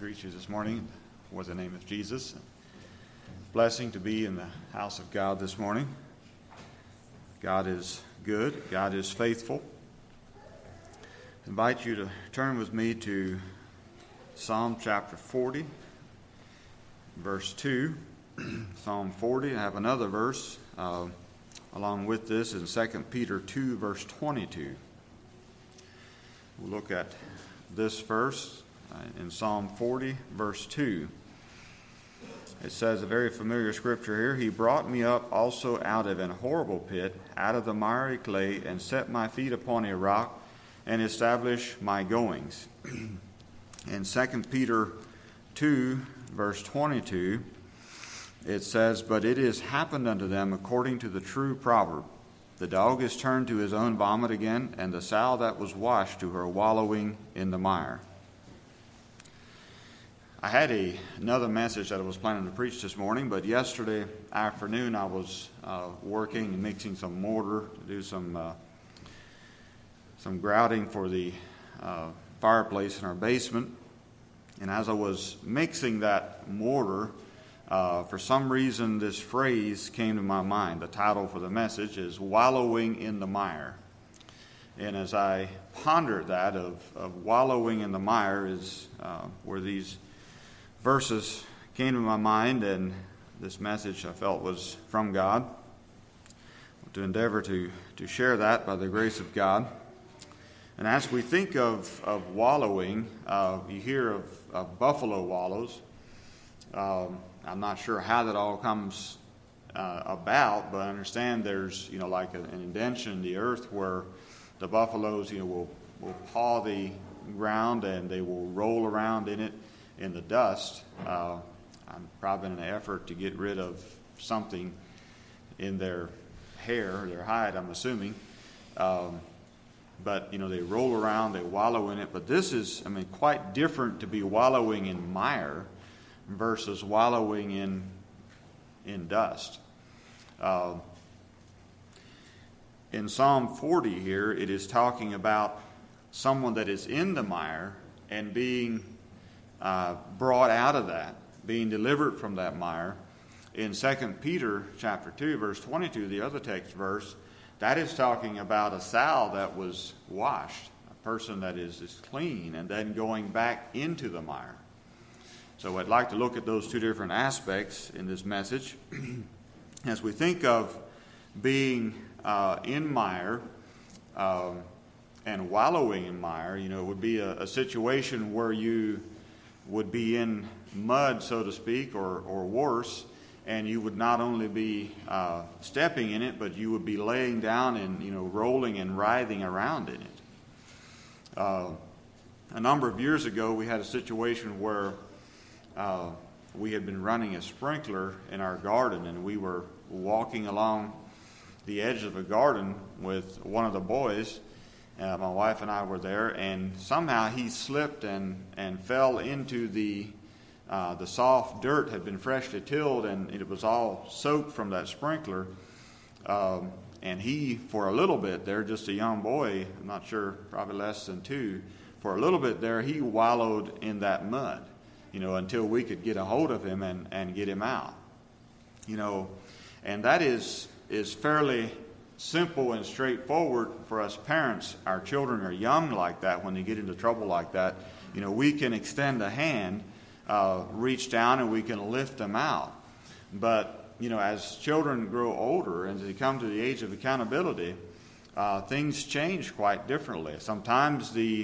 greet you this morning for the name of Jesus. Blessing to be in the house of God this morning. God is good. God is faithful. I invite you to turn with me to Psalm chapter 40, verse 2. Psalm 40. I have another verse along with this in 2 Peter 2, verse 22. We'll look at this verse in Psalm 40, verse 2. It says, a very familiar scripture here, He brought me up also out of an horrible pit, out of the miry clay, and set my feet upon a rock, and established my goings. In 2 Peter 2, verse 22, it says, but it is happened unto them according to the true proverb. The dog is turned to his own vomit again, and the sow that was washed to her wallowing in the mire. I had another message that I was planning to preach this morning, but yesterday afternoon I was working and mixing some mortar to do some grouting for the fireplace in our basement. And as I was mixing that mortar, for some reason this phrase came to my mind. The title for the message is Wallowing in the Mire. And as I pondered that of wallowing in the mire is where these verses came to my mind, and this message I felt was from God. To endeavor to share that by the grace of God. And as we think of wallowing, you hear of buffalo wallows. I'm not sure how that all comes about, but I understand there's like an indention in the earth where the buffaloes will paw the ground and they will roll around in it in the dust. I'm probably in an effort to get rid of something in their hair, their hide, I'm assuming. But they roll around, they wallow in it. But this is, quite different to be wallowing in mire versus wallowing in dust. In Psalm 40 here, it is talking about someone that is in the mire and being brought out of that, being delivered from that mire. In 2 Peter chapter 2, verse 22, the other text verse, that is talking about a sow that was washed, a person that is clean, and then going back into the mire. So I'd like to look at those two different aspects in this message. As we think of being in mire and wallowing in mire, it would be a situation where you would be in mud, so to speak, or worse, and you would not only be stepping in it, but you would be laying down and rolling and writhing around in it. A number of years ago, we had a situation where we had been running a sprinkler in our garden, and we were walking along the edge of a garden with one of the boys. My wife and I were there, and somehow he slipped and fell into the soft dirt. Had been freshly tilled, and it was all soaked from that sprinkler. And he, for a little bit there, just a young boy, I'm not sure, probably less than 2, for a little bit there, he wallowed in that mud, until we could get a hold of him and get him out. And that is fairly simple and straightforward for us parents. Our children are young like that. When they get into trouble like that, we can extend a hand, reach down, and we can lift them out. But as children grow older and they come to the age of accountability, things change quite differently. Sometimes the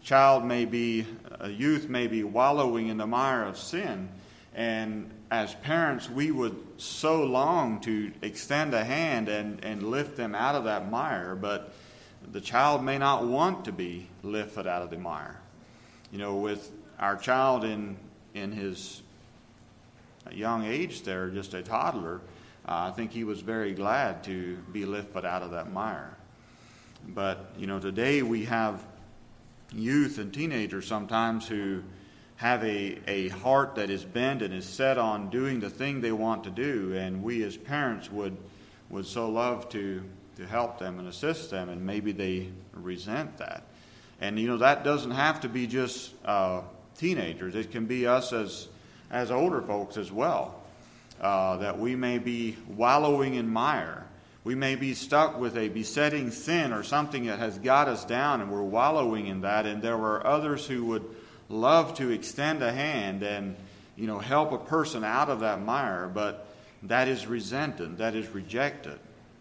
youth may be wallowing in the mire of sin, and as parents, we would so long to extend a hand and lift them out of that mire, but the child may not want to be lifted out of the mire. With our child in his young age there, just a toddler, I think he was very glad to be lifted out of that mire. But, today we have youth and teenagers sometimes who have a heart that is bent and is set on doing the thing they want to do, and we as parents would so love to help them and assist them, and maybe they resent that. And that doesn't have to be just teenagers. It can be us as older folks as well, that we may be wallowing in mire. We may be stuck with a besetting sin or something that has got us down, and we're wallowing in that. And there are others who would love to extend a hand and, help a person out of that mire, but that is resented, that is rejected.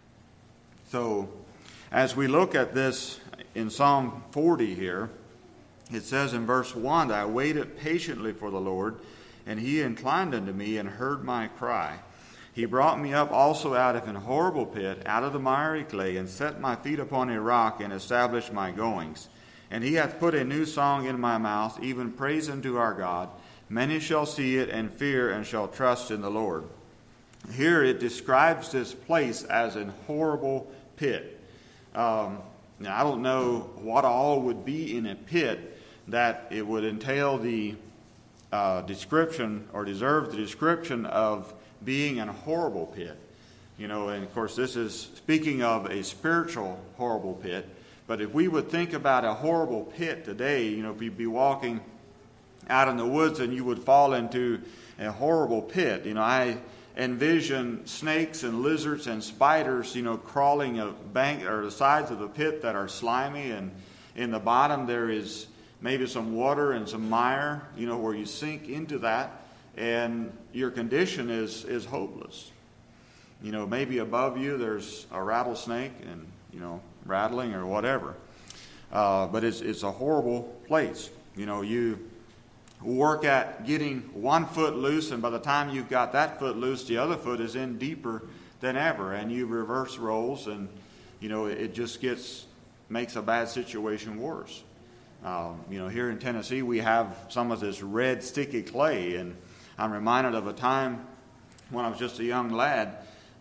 So, as we look at this in Psalm 40 here, it says in verse 1, I waited patiently for the Lord, and he inclined unto me and heard my cry. He brought me up also out of an horrible pit, out of the miry clay, and set my feet upon a rock, and established my goings. And he hath put a new song in my mouth, even praise unto our God. Many shall see it and fear, and shall trust in the Lord. Here it describes this place as a horrible pit. Now, I don't know what all would be in a pit that it would entail the description or deserve the description of being in a horrible pit. And of course this is speaking of a spiritual horrible pit. But if we would think about a horrible pit today, if you'd be walking out in the woods and you would fall into a horrible pit, I envision snakes and lizards and spiders, crawling a bank or the sides of the pit that are slimy, and in the bottom there is maybe some water and some mire, where you sink into that, and your condition is hopeless. Maybe above you there's a rattlesnake and, rattling or whatever. But it's a horrible place. You work at getting one foot loose, and by the time you've got that foot loose, the other foot is in deeper than ever, and you reverse roles, and, it just makes a bad situation worse. Here in Tennessee, we have some of this red sticky clay, and I'm reminded of a time when I was just a young lad.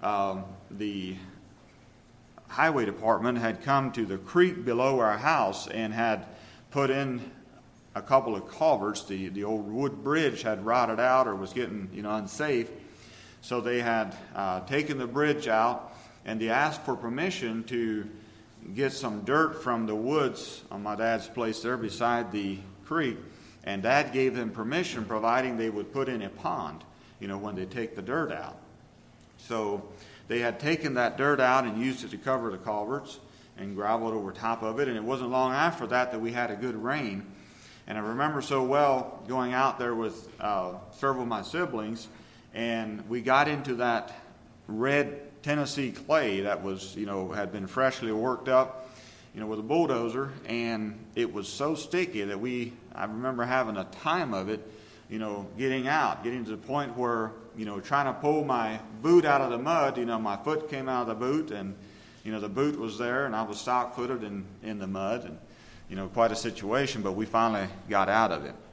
The highway department had come to the creek below our house and had put in a couple of culverts. The old wood bridge had rotted out or was getting unsafe, so they had taken the bridge out, and they asked for permission to get some dirt from the woods on my dad's place there beside the creek, and Dad gave them permission, providing they would put in a pond, when they take the dirt out. So they had taken that dirt out and used it to cover the culverts and gravelled over top of it, and it wasn't long after that we had a good rain. And I remember so well going out there with several of my siblings, and we got into that red Tennessee clay that was, had been freshly worked up, with a bulldozer, and it was so sticky that I remember having a time of it, getting to the point where, trying to pull my boot out of the mud, my foot came out of the boot, and, the boot was there, and I was stock-footed in the mud, and, quite a situation, but we finally got out of it.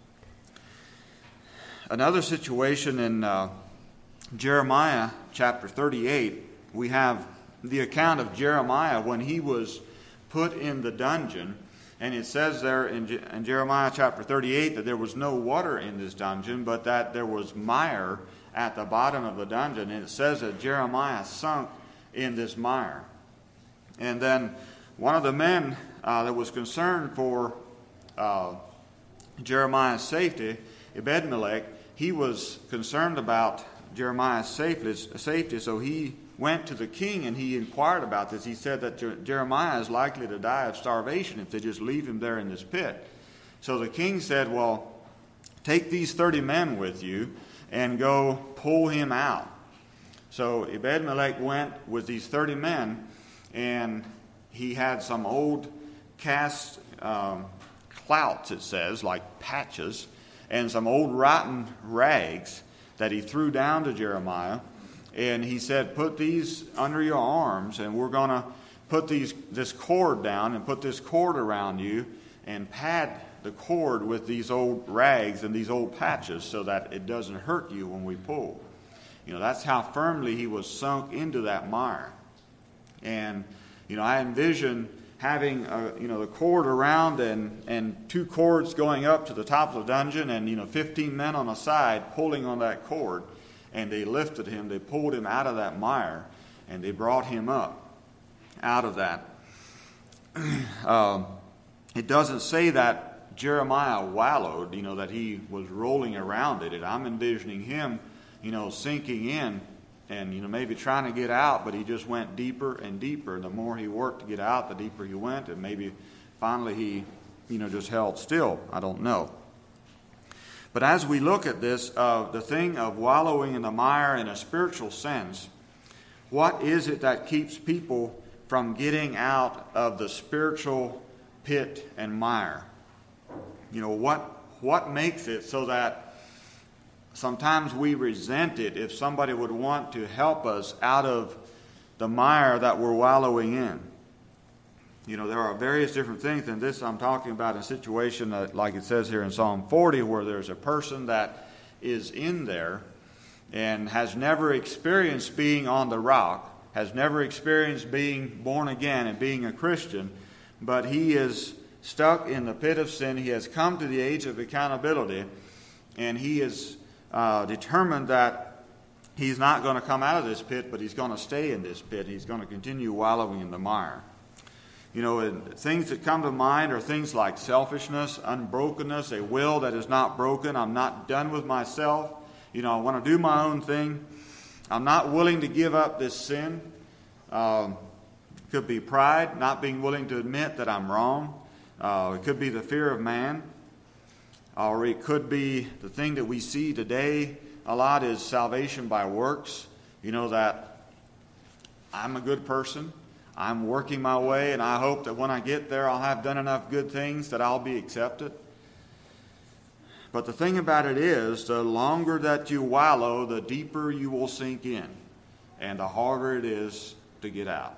Another situation in Jeremiah chapter 38, we have the account of Jeremiah when he was put in the dungeon, and it says there in Jeremiah chapter 38 that there was no water in this dungeon, but that there was mire at the bottom of the dungeon, and it says that Jeremiah sunk in this mire. And then one of the men that was concerned for Jeremiah's safety, Ebed-Melech, he was concerned about Jeremiah's safety, so he went to the king and he inquired about this. He said that Jeremiah is likely to die of starvation if they just leave him there in this pit. So the king said, well, take these 30 men with you and go pull him out. So Ebed-Melech went with these 30 men, and he had some old cast clouts, it says, like patches, and some old rotten rags that he threw down to Jeremiah. And he said, put these under your arms, and we're going to put this cord down and put this cord around you and pad the cord with these old rags and these old patches so that it doesn't hurt you when we pull. That's how firmly he was sunk into that mire. And, I envision having, the cord around and two cords going up to the top of the dungeon and, 15 men on the side pulling on that cord. And they lifted him, they pulled him out of that mire, and they brought him up out of that. It doesn't say that Jeremiah wallowed, that he was rolling around it. And I'm envisioning him, sinking in and, maybe trying to get out, but he just went deeper and deeper. And the more he worked to get out, the deeper he went. And maybe finally he, just held still. I don't know. But as we look at this, the thing of wallowing in the mire in a spiritual sense, what is it that keeps people from getting out of the spiritual pit and mire? What makes it so that sometimes we resent it if somebody would want to help us out of the mire that we're wallowing in? There are various different things, and this I'm talking about in a situation that, like it says here in Psalm 40, where there's a person that is in there and has never experienced being on the rock, has never experienced being born again and being a Christian, but he is stuck in the pit of sin. He has come to the age of accountability, and he is determined that he's not going to come out of this pit, but he's going to stay in this pit. He's going to continue wallowing in the mire. And things that come to mind are things like selfishness, unbrokenness, a will that is not broken. I'm not done with myself. I want to do my own thing. I'm not willing to give up this sin. Could be pride, not being willing to admit that I'm wrong. It could be the fear of man. Or it could be the thing that we see today a lot is salvation by works. That I'm a good person. I'm working my way, and I hope that when I get there, I'll have done enough good things that I'll be accepted. But the thing about it is, the longer that you wallow, the deeper you will sink in, and the harder it is to get out.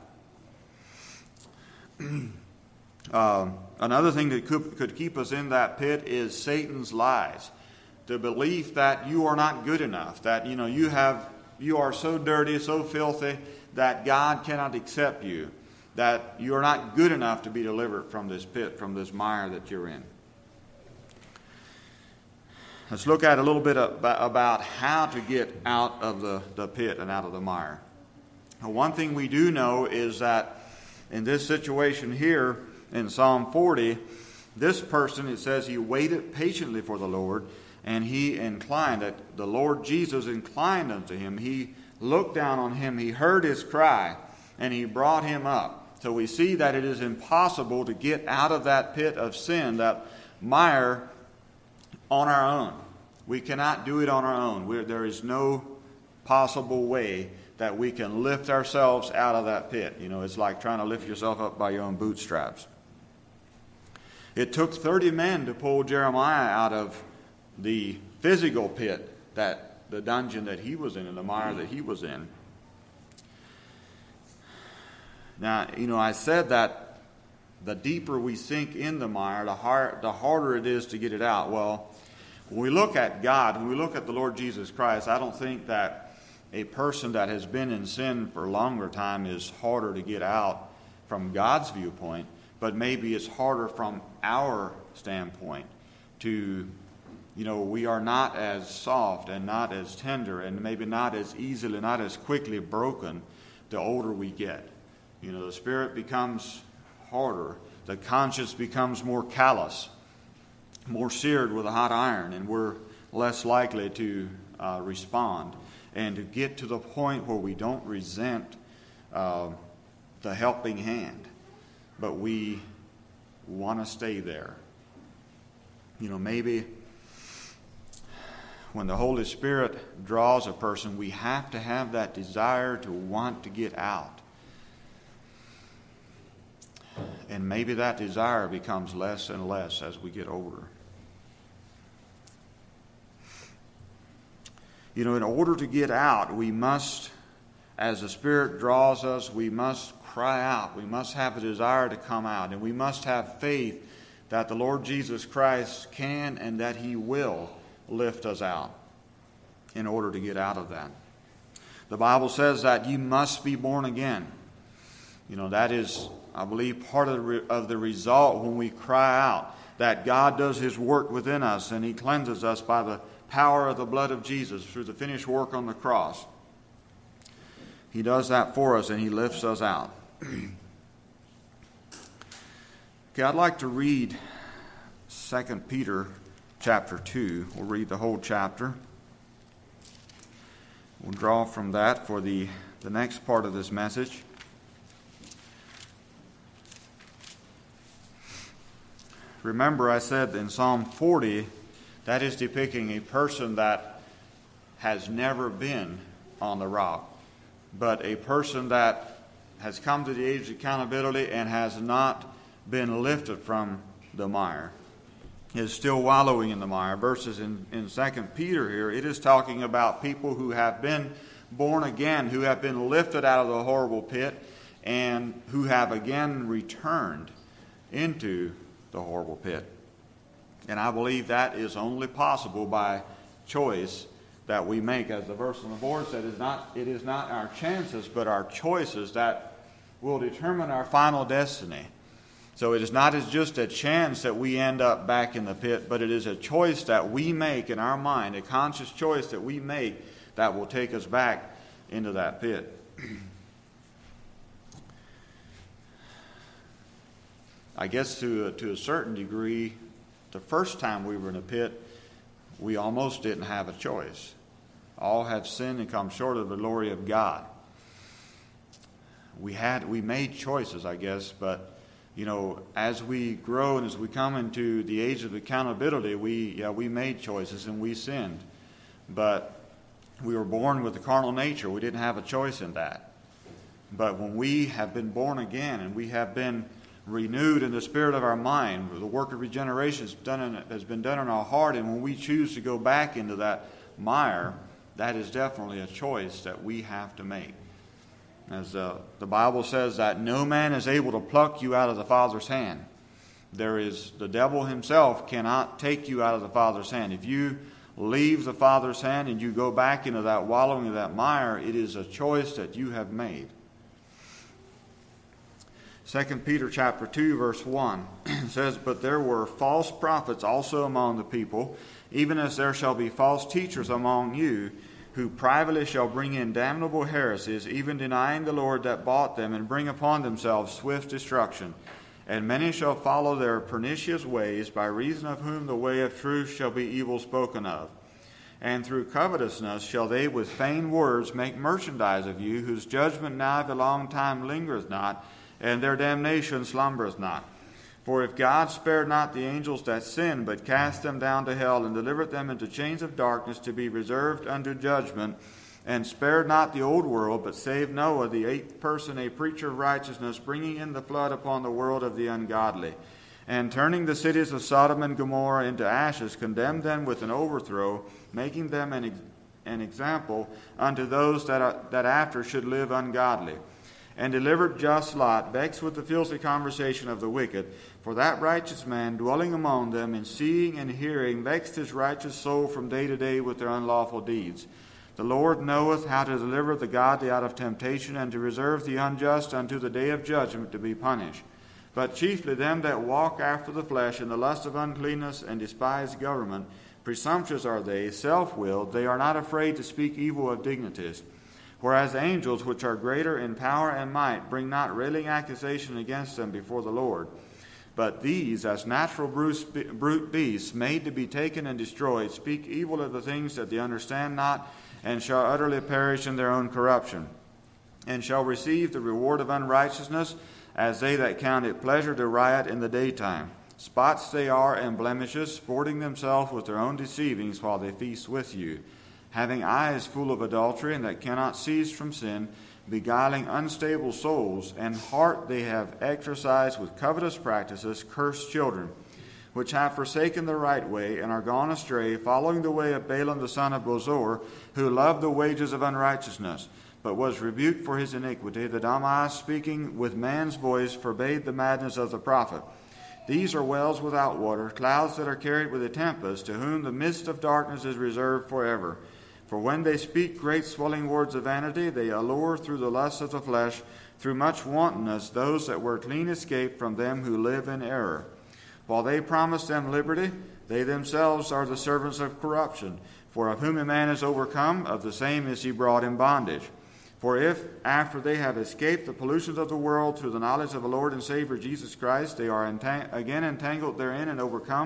Another thing that could keep us in that pit is Satan's lies. The belief that you are not good enough, that you are so dirty, so filthy, that God cannot accept you, that you are not good enough to be delivered from this pit, from this mire that you're in. Let's look at a little bit about how to get out of the pit and out of the mire. Now, one thing we do know is that in this situation here in Psalm 40, this person, it says he waited patiently for the Lord, and he inclined, that the Lord Jesus inclined unto him. He looked down on him, he heard his cry, and he brought him up. So we see that it is impossible to get out of that pit of sin, that mire, on our own. We cannot do it on our own. There is no possible way that we can lift ourselves out of that pit. It's like trying to lift yourself up by your own bootstraps. It took 30 men to pull Jeremiah out of the physical pit, the dungeon that he was in, the mire that he was in. Now, I said that the deeper we sink in the mire, the harder it is to get it out. Well, when we look at God, when we look at the Lord Jesus Christ, I don't think that a person that has been in sin for a longer time is harder to get out from God's viewpoint, but maybe it's harder from our standpoint to, we are not as soft and not as tender and maybe not as easily, not as quickly broken the older we get. The spirit becomes harder. The conscience becomes more callous, more seared with a hot iron, and we're less likely to respond and to get to the point where we don't resent the helping hand, but we want to stay there. Maybe when the Holy Spirit draws a person, we have to have that desire to want to get out. And maybe that desire becomes less and less as we get older. In order to get out, we must, as the Spirit draws us, we must cry out. We must have a desire to come out. And we must have faith that the Lord Jesus Christ can and that He will lift us out in order to get out of that. The Bible says that you must be born again. That is, I believe, part of the result when we cry out, that God does His work within us and He cleanses us by the power of the blood of Jesus through the finished work on the cross. He does that for us and He lifts us out. Okay, I'd like to read 2 Peter chapter 2. We'll read the whole chapter. We'll draw from that for the next part of this message. Remember, I said in Psalm 40, that is depicting a person that has never been on the rock, but a person that has come to the age of accountability and has not been lifted from the mire, is still wallowing in the mire. Verses in 2 Peter here, it is talking about people who have been born again, who have been lifted out of the horrible pit, and who have again returned into the horrible pit. And I believe that is only possible by choice that we make. As the verse on the board said, it is not our chances, but our choices that will determine our final destiny. So it is not as just a chance that we end up back in the pit, but it is a choice that we make in our mind, a conscious choice that we make that will take us back into that pit. I guess to a certain degree, the first time we were in a pit, we almost didn't have a choice. All have sinned and come short of the glory of God. We made choices, I guess, but as we grow and as we come into the age of accountability, we made choices and we sinned. But we were born with the carnal nature. We didn't have a choice in that. But when we have been born again and we have been renewed in the spirit of our mind, the work of regeneration has been done in our heart, and when we choose to go back into that mire, that is definitely a choice that we have to make. As the Bible says that no man is able to pluck you out of the Father's hand. The devil himself cannot take you out of the Father's hand. If you leave the Father's hand and you go back into that wallowing of that mire, it is a choice that you have made. 2 Peter chapter 2, verse 1 says, "But there were false prophets also among the people, even as there shall be false teachers among you, who privately shall bring in damnable heresies, even denying the Lord that bought them, and bring upon themselves swift destruction. And many shall follow their pernicious ways, by reason of whom the way of truth shall be evil spoken of. And through covetousness shall they with feigned words make merchandise of you, whose judgment now of a long time lingereth not, and their damnation slumbereth not. For if God spared not the angels that sinned, but cast them down to hell, and delivered them into chains of darkness to be reserved unto judgment, and spared not the old world, but saved Noah, the eighth person, a preacher of righteousness, bringing in the flood upon the world of the ungodly, and turning the cities of Sodom and Gomorrah into ashes, condemned them with an overthrow, making them an example unto those that after should live ungodly. And delivered just Lot, vexed with the filthy conversation of the wicked. For that righteous man, dwelling among them, and seeing and hearing, vexed his righteous soul from day to day with their unlawful deeds. The Lord knoweth how to deliver the godly out of temptation, and to reserve the unjust unto the day of judgment to be punished. But chiefly them that walk after the flesh in the lust of uncleanness and despise government. Presumptuous are they, self-willed, they are not afraid to speak evil of dignities. Whereas the angels, which are greater in power and might, bring not railing accusation against them before the Lord. But these, as natural brute beasts, made to be taken and destroyed, speak evil of the things that they understand not, and shall utterly perish in their own corruption, and shall receive the reward of unrighteousness, as they that count it pleasure to riot in the daytime. Spots they are and blemishes, sporting themselves with their own deceivings while they feast with you. Having eyes full of adultery, and that cannot cease from sin, beguiling unstable souls, and heart they have exercised with covetous practices, cursed children, which have forsaken the right way, and are gone astray, following the way of Balaam the son of Bosor, who loved the wages of unrighteousness, but was rebuked for his iniquity. The Damas, speaking with man's voice, forbade the madness of the prophet. These are wells without water, clouds that are carried with a tempest, to whom the mist of darkness is reserved forever. For when they speak great swelling words of vanity, they allure through the lust of the flesh, through much wantonness, those that were clean escaped from them who live in error. While they promise them liberty, they themselves are the servants of corruption. For of whom a man is overcome, of the same is he brought in bondage. For if, after they have escaped the pollutions of the world through the knowledge of the Lord and Savior Jesus Christ, they are again entangled therein and overcome,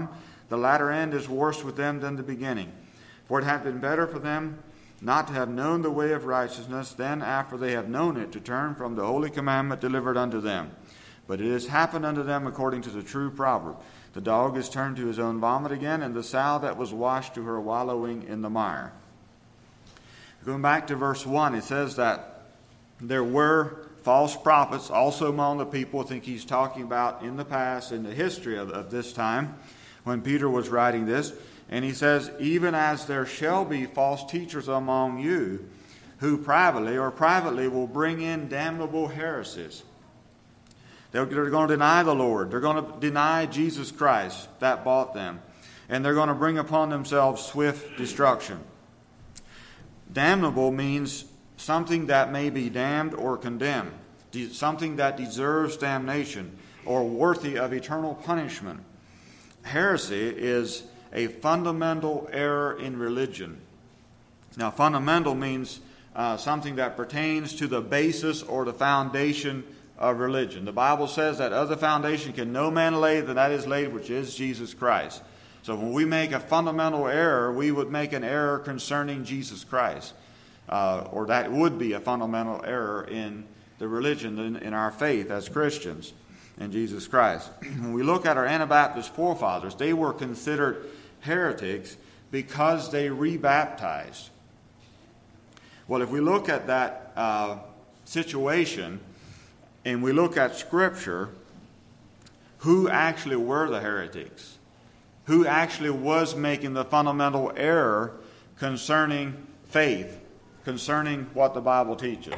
the latter end is worse with them than the beginning. For it had been better for them not to have known the way of righteousness than after they have known it to turn from the holy commandment delivered unto them. But it has happened unto them according to the true proverb. The dog is turned to his own vomit again, and the sow that was washed to her wallowing in the mire. Going back to verse 1, it says that there were false prophets also among the people. I think he's talking about in the past, in the history of this time, when Peter was writing this. And he says, even as there shall be false teachers among you, who privately will bring in damnable heresies. They're going to deny the Lord. They're going to deny Jesus Christ that bought them. And they're going to bring upon themselves swift destruction. Damnable means something that may be damned or condemned. Something that deserves damnation or worthy of eternal punishment. Heresy is a fundamental error in religion. Now, fundamental means something that pertains to the basis or the foundation of religion. The Bible says that other foundation can no man lay than that is laid, which is Jesus Christ. So when we make a fundamental error, we would make an error concerning Jesus Christ. Or that would be a fundamental error in the religion, in our faith as Christians in Jesus Christ. When we look at our Anabaptist forefathers, they were considered heretics because they rebaptized. Well, if we look at that situation and we look at Scripture, who actually were the heretics? Who actually was making the fundamental error concerning faith, concerning what the Bible teaches?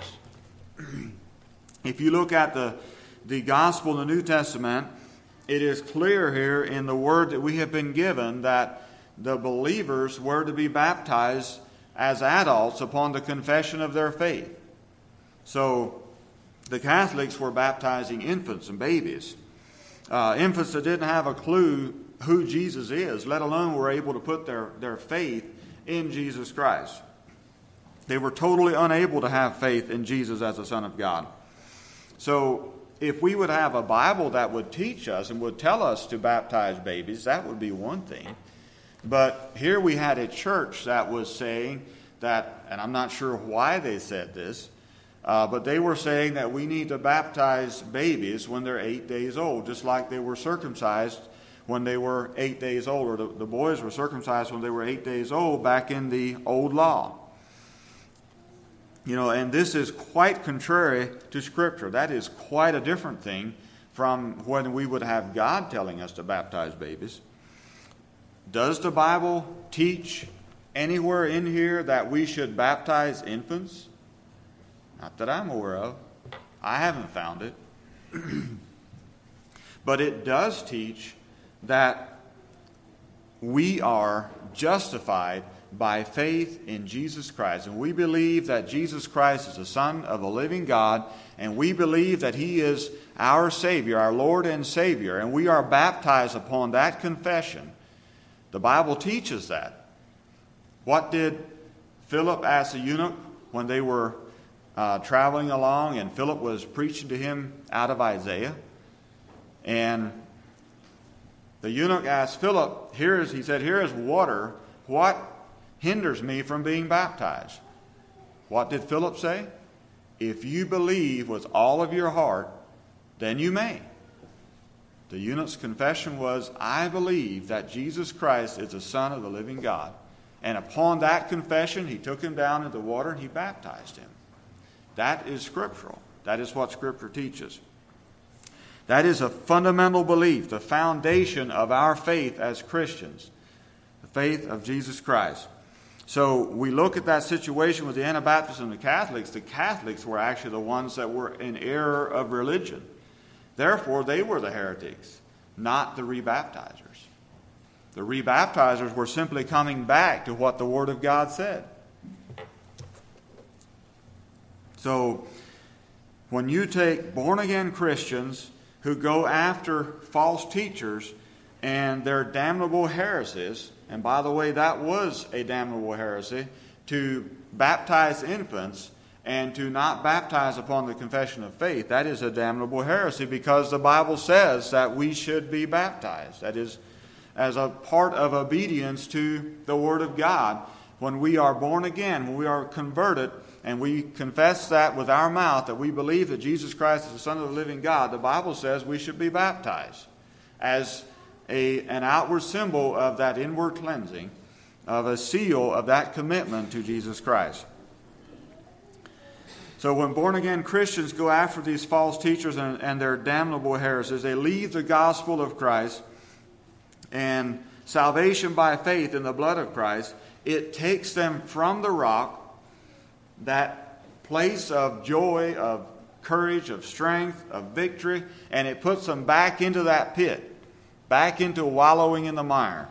If you look at the gospel in the New Testament, it is clear here in the word that we have been given that the believers were to be baptized as adults upon the confession of their faith. So the Catholics were baptizing infants and babies. Infants that didn't have a clue who Jesus is, let alone were able to put their faith in Jesus Christ. They were totally unable to have faith in Jesus as the Son of God. So if we would have a Bible that would teach us and would tell us to baptize babies, that would be one thing. But here we had a church that was saying that, and I'm not sure why they said this, but they were saying that we need to baptize babies when they're 8 days old, just like they were circumcised when they were 8 days old, or the boys were circumcised when they were 8 days old back in the old law. And this is quite contrary to Scripture. That is quite a different thing from when we would have God telling us to baptize babies. Does the Bible teach anywhere in here that we should baptize infants? Not that I'm aware of. I haven't found it. But it does teach that we are justified by faith in Jesus Christ. And we believe that Jesus Christ is the Son of the living God, and we believe that He is our Savior, our Lord and Savior, and we are baptized upon that confession. The Bible teaches that. What did Philip ask the eunuch when they were traveling along, and Philip was preaching to him out of Isaiah? And the eunuch asked Philip, he said, here is water. What hinders me from being baptized? What did Philip say? If you believe with all of your heart, then you may. The eunuch's confession was, I believe that Jesus Christ is the Son of the living God. And upon that confession, he took him down into the water and he baptized him. That is scriptural. That is what Scripture teaches. That is a fundamental belief, the foundation of our faith as Christians, the faith of Jesus Christ. So we look at that situation with the Anabaptists and the Catholics. The Catholics were actually the ones that were in error of religion. Therefore, they were the heretics, not the rebaptizers. The rebaptizers were simply coming back to what the Word of God said. So when you take born-again Christians who go after false teachers and their damnable heresies, and by the way, that was a damnable heresy, to baptize infants and to not baptize upon the confession of faith, that is a damnable heresy, because the Bible says that we should be baptized. That is as a part of obedience to the Word of God. When we are born again, when we are converted, and we confess that with our mouth, that we believe that Jesus Christ is the Son of the living God, the Bible says we should be baptized as an outward symbol of that inward cleansing, of a seal of that commitment to Jesus Christ. So when born-again Christians go after these false teachers and their damnable heresies, they leave the gospel of Christ and salvation by faith in the blood of Christ. It takes them from the rock, that place of joy, of courage, of strength, of victory, and it puts them back into that pit, back into wallowing in the mire.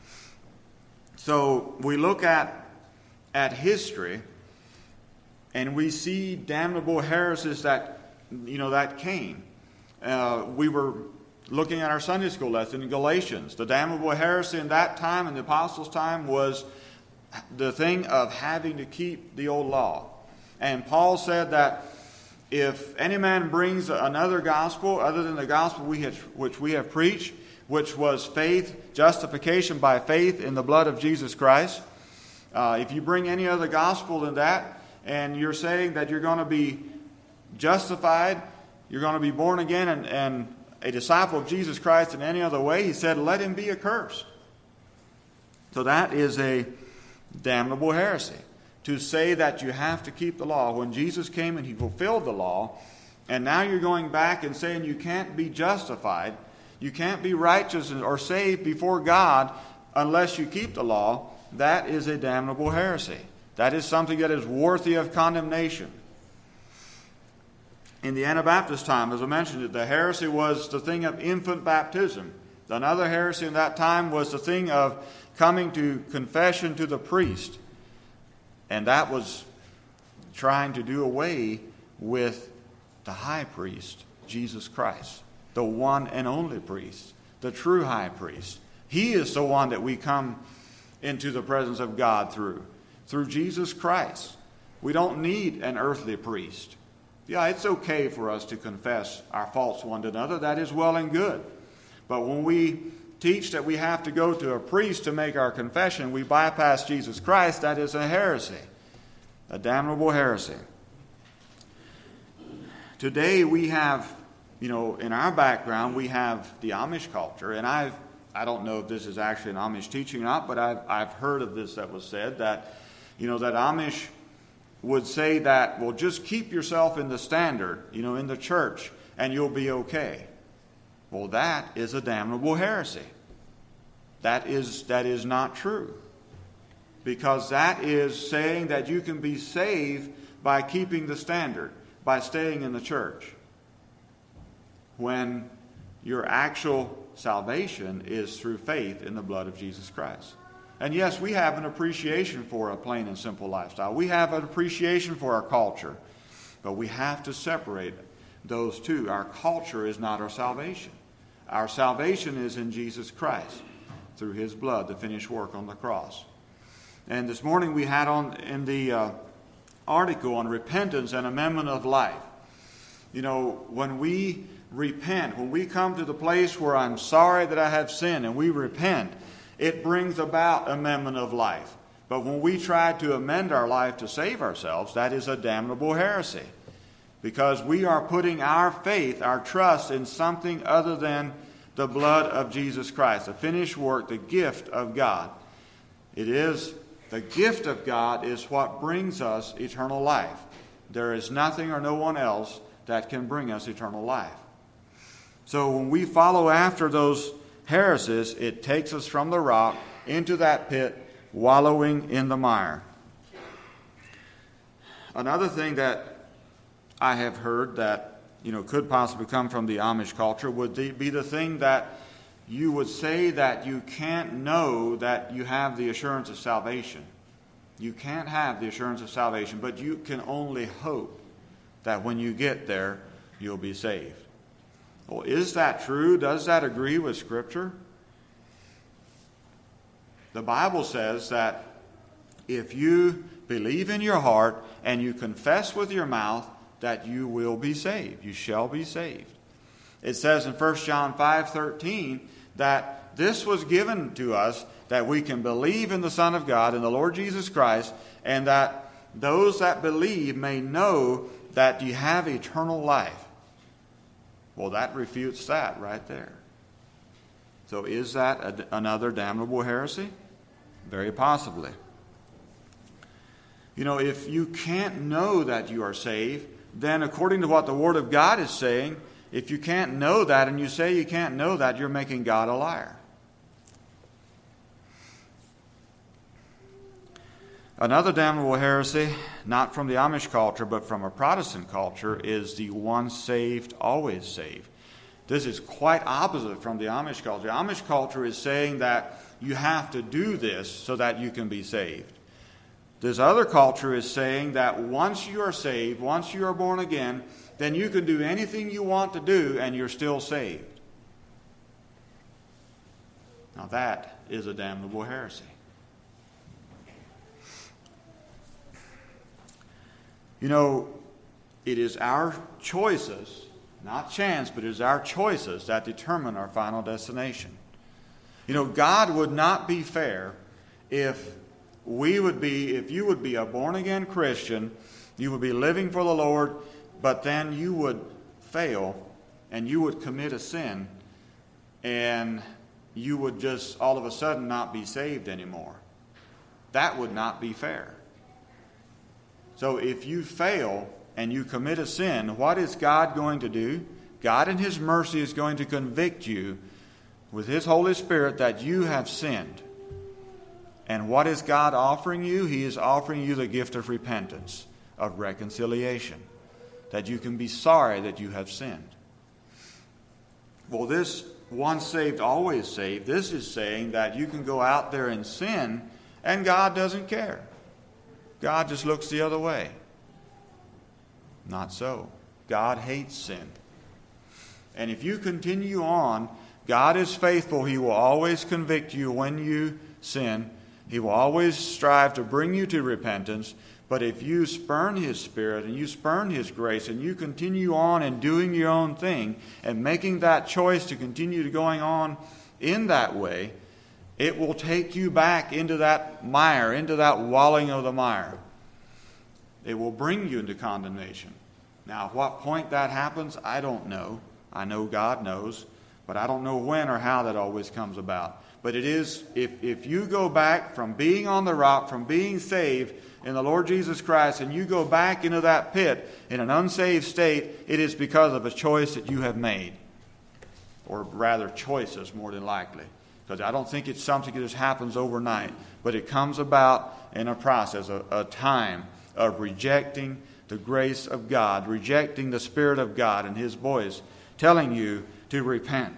So we look at history, and we see damnable heresies that came. We were looking at our Sunday school lesson in Galatians. The damnable heresy in that time, in the apostles' time, was the thing of having to keep the old law. And Paul said that if any man brings another gospel other than the gospel which we have preached, which was faith, justification by faith in the blood of Jesus Christ, if you bring any other gospel than that, and you're saying that you're going to be justified, you're going to be born again and a disciple of Jesus Christ in any other way, he said, let him be accursed. So that is a damnable heresy, to say that you have to keep the law when Jesus came and he fulfilled the law, and now you're going back and saying you can't be justified, you can't be righteous or saved before God unless you keep the law. That is a damnable heresy. That is something that is worthy of condemnation. In the Anabaptist time, as I mentioned, the heresy was the thing of infant baptism. Another heresy in that time was the thing of coming to confession to the priest. And that was trying to do away with the high priest, Jesus Christ, the one and only priest, the true high priest. He is the one that we come into the presence of God through Jesus Christ. We don't need an earthly priest. Yeah, it's okay for us to confess our faults one to another. That is well and good. But when we teach that we have to go to a priest to make our confession, we bypass Jesus Christ. That is a heresy, a damnable heresy. Today we have, in our background, we have the Amish culture. And I don't know if this is actually an Amish teaching or not, but I've heard of this that was said that, that Amish would say that, well, just keep yourself in the standard, in the church, and you'll be okay. Well, that is a damnable heresy. That is not true. Because that is saying that you can be saved by keeping the standard, by staying in the church, when your actual salvation is through faith in the blood of Jesus Christ. And yes, we have an appreciation for a plain and simple lifestyle. We have an appreciation for our culture. But we have to separate those two. Our culture is not our salvation. Our salvation is in Jesus Christ through his blood, the finished work on the cross. And this morning we had in the article on repentance and amendment of life. When we repent, when we come to the place where I'm sorry that I have sinned and we repent, it brings about amendment of life. But when we try to amend our life to save ourselves, that is a damnable heresy. Because we are putting our faith, our trust in something other than the blood of Jesus Christ, the finished work, the gift of God. The gift of God is what brings us eternal life. There is nothing or no one else that can bring us eternal life. So when we follow after those heresies, it takes us from the rock into that pit, wallowing in the mire. Another thing that I have heard that could possibly come from the Amish culture would be the thing that you would say that you can't know that you have the assurance of salvation. You can't have the assurance of salvation, but you can only hope that when you get there, you'll be saved. Well, is that true? Does that agree with Scripture? The Bible says that if you believe in your heart and you confess with your mouth, that you will be saved. You shall be saved. It says in 1 John 5:13 that this was given to us that we can believe in the Son of God, in the Lord Jesus Christ, and that those that believe may know that you have eternal life. Well, that refutes that right there. So is that another damnable heresy? Very possibly. You know, if you can't know that you are saved, then according to what the Word of God is saying, if you can't know that and you say you can't know that, you're making God a liar. Another damnable heresy, not from the Amish culture, but from a Protestant culture, is the once saved, always saved. This is quite opposite from the Amish culture. The Amish culture is saying that you have to do this so that you can be saved. This other culture is saying that once you are saved, once you are born again, then you can do anything you want to do and you're still saved. Now that is a damnable heresy. You know, it is our choices, not chance, but it is our choices that determine our final destination. You know, God would not be fair if you would be a born-again Christian, you would be living for the Lord, but then you would fail and you would commit a sin and you would just all of a sudden not be saved anymore. That would not be fair. So if you fail and you commit a sin, what is God going to do? God in His mercy is going to convict you with His Holy Spirit that you have sinned. And what is God offering you? He is offering you the gift of repentance, of reconciliation, that you can be sorry that you have sinned. Well, this once saved, always saved, this is saying that you can go out there and sin and God doesn't care. God just looks the other way. Not so. God hates sin. And if you continue on, God is faithful. He will always convict you when you sin. He will always strive to bring you to repentance. But if you spurn His Spirit and you spurn His grace and you continue on and doing your own thing and making that choice to continue to going on in that way, it will take you back into that mire, into that walling of the mire. It will bring you into condemnation. Now, at what point that happens, I don't know. I know God knows, but I don't know when or how that always comes about. But it is, if you go back from being on the rock, from being saved in the Lord Jesus Christ, and you go back into that pit in an unsaved state, it is because of a choice that you have made. Or rather, choices more than likely. Because I don't think it's something that just happens overnight, but it comes about in a process, a time of rejecting the grace of God, rejecting the Spirit of God and His voice telling you to repent.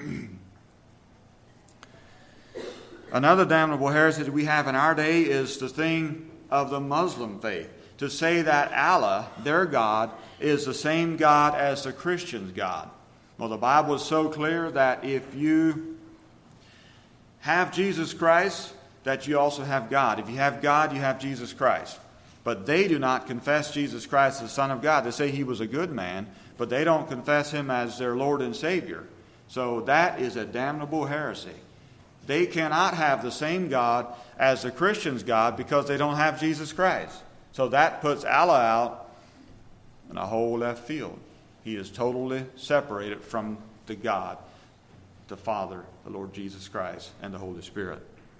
Another damnable heresy that we have in our day is the thing of the Muslim faith. To say that Allah, their God, is the same God as the Christian's God. Well, the Bible is so clear that if you have Jesus Christ, that you also have God. If you have God, you have Jesus Christ. But they do not confess Jesus Christ as the Son of God. They say He was a good man, but they don't confess Him as their Lord and Savior. So that is a damnable heresy. They cannot have the same God as the Christian's God because they don't have Jesus Christ. So that puts Allah out in a whole left field. He is totally separated from the God, the Father, the Lord Jesus Christ, and the Holy Spirit.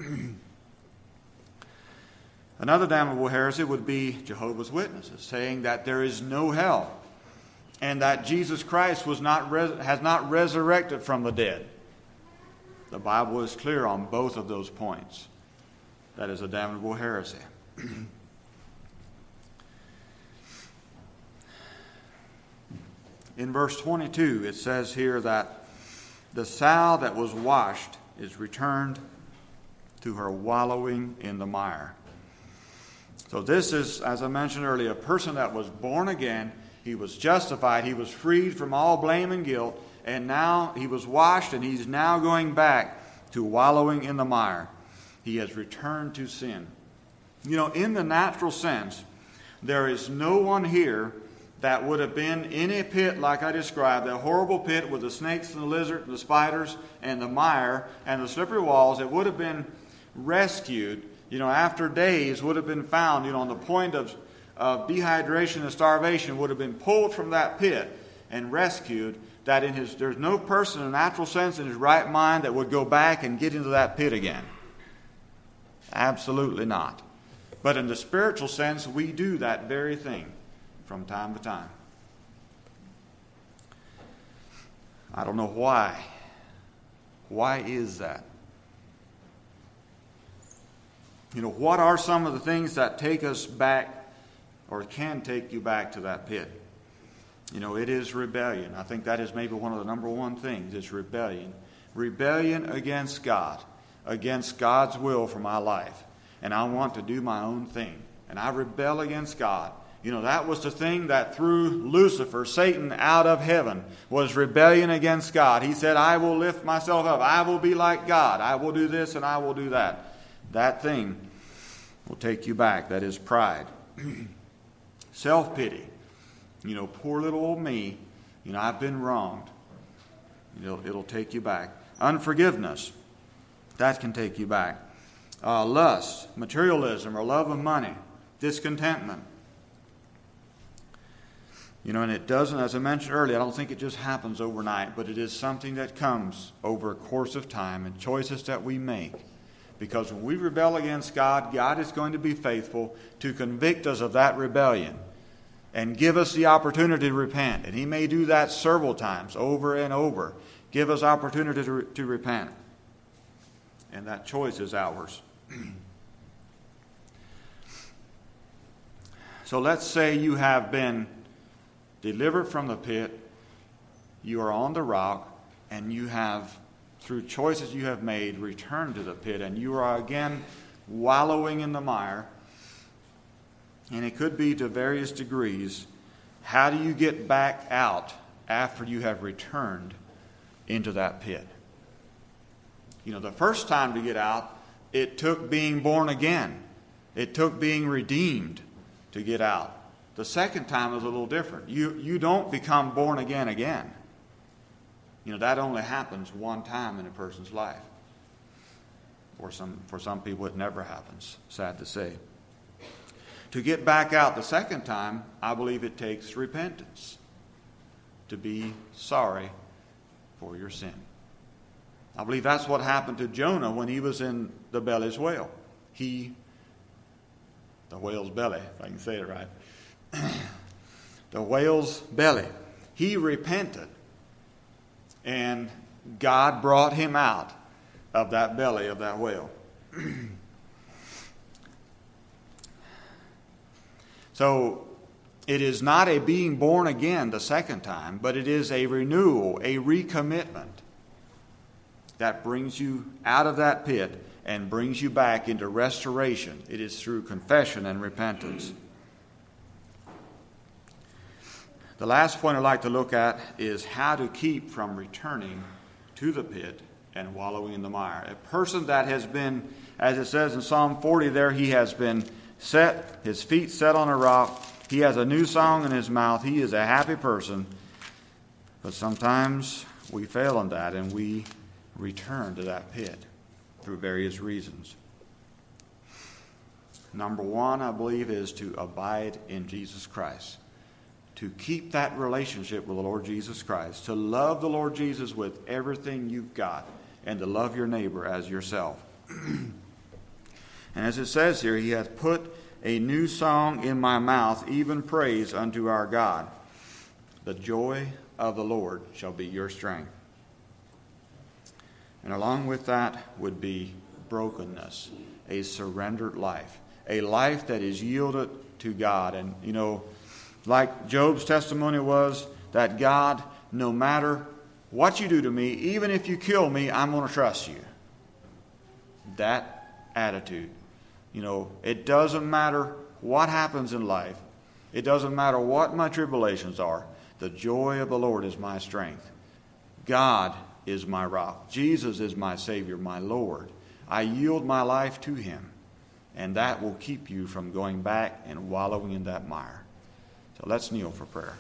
Another damnable heresy would be Jehovah's Witnesses, saying that there is no hell and that Jesus Christ has not resurrected from the dead. The Bible is clear on both of those points. That is a damnable heresy. In verse 22, it says here that the sow that was washed is returned to her wallowing in the mire. So this is, as I mentioned earlier, a person that was born again. He was justified. He was freed from all blame and guilt. And now he was washed, and he's now going back to wallowing in the mire. He has returned to sin. You know, in the natural sense, there is no one here that would have been in a pit like I described, that horrible pit with the snakes and the lizards and the spiders and the mire and the slippery walls, it would have been rescued, after days, would have been found, on the point of dehydration and starvation, would have been pulled from that pit and rescued, that there's no person in a natural sense in his right mind that would go back and get into that pit again. Absolutely not. But in the spiritual sense, we do that very thing from time to time. I don't know why. Why is that? What are some of the things that take us back or can take you back to that pit? It is rebellion. I think that is maybe one of the number one things. It's rebellion. Rebellion against God, against God's will for my life. And I want to do my own thing. And I rebel against God. That was the thing that threw Lucifer, Satan, out of heaven, was rebellion against God. He said, I will lift myself up. I will be like God. I will do this and I will do that. That thing will take you back. That is pride. Self-pity. Poor little old me. I've been wronged. It'll take you back. Unforgiveness. That can take you back. Lust, materialism, or love of money. Discontentment. And it doesn't, as I mentioned earlier, I don't think it just happens overnight, but it is something that comes over a course of time and choices that we make. Because when we rebel against God, God is going to be faithful to convict us of that rebellion and give us the opportunity to repent. And He may do that several times, over and over. Give us opportunity to repent. And that choice is ours. So let's say you have been delivered from the pit, you are on the rock, and you have, through choices you have made, returned to the pit, and you are again wallowing in the mire. And it could be to various degrees. How do you get back out after you have returned into that pit? The first time to get out, it took being born again. It took being redeemed to get out. The second time is a little different. You don't become born again. That only happens one time in a person's life. For some people, it never happens, sad to say. To get back out the second time, I believe it takes repentance. To be sorry for your sin. I believe that's what happened to Jonah when he was in the belly's whale. The whale's belly, if I can say it right. The whale's belly. He repented. And God brought him out of that belly of that whale. So, it is not a being born again the second time, but it is a renewal, a recommitment that brings you out of that pit and brings you back into restoration. It is through confession and repentance. The last point I'd like to look at is how to keep from returning to the pit and wallowing in the mire. A person that has been, as it says in Psalm 40 there, he has been set, his feet set on a rock. He has a new song in his mouth. He is a happy person. But sometimes we fail in that and we return to that pit through various reasons. Number one, I believe, is to abide in Jesus Christ. To keep that relationship with the Lord Jesus Christ. To love the Lord Jesus with everything you've got. And to love your neighbor as yourself. And as it says here, He hath put a new song in my mouth, even praise unto our God. The joy of the Lord shall be your strength. And along with that would be brokenness, a surrendered life, a life that is yielded to God. And, like Job's testimony was, that God, no matter what you do to me, even if you kill me, I'm going to trust you. That attitude. It doesn't matter what happens in life. It doesn't matter what my tribulations are. The joy of the Lord is my strength. God is my rock. Jesus is my Savior, my Lord. I yield my life to Him. And that will keep you from going back and wallowing in that mire. So let's kneel for prayer.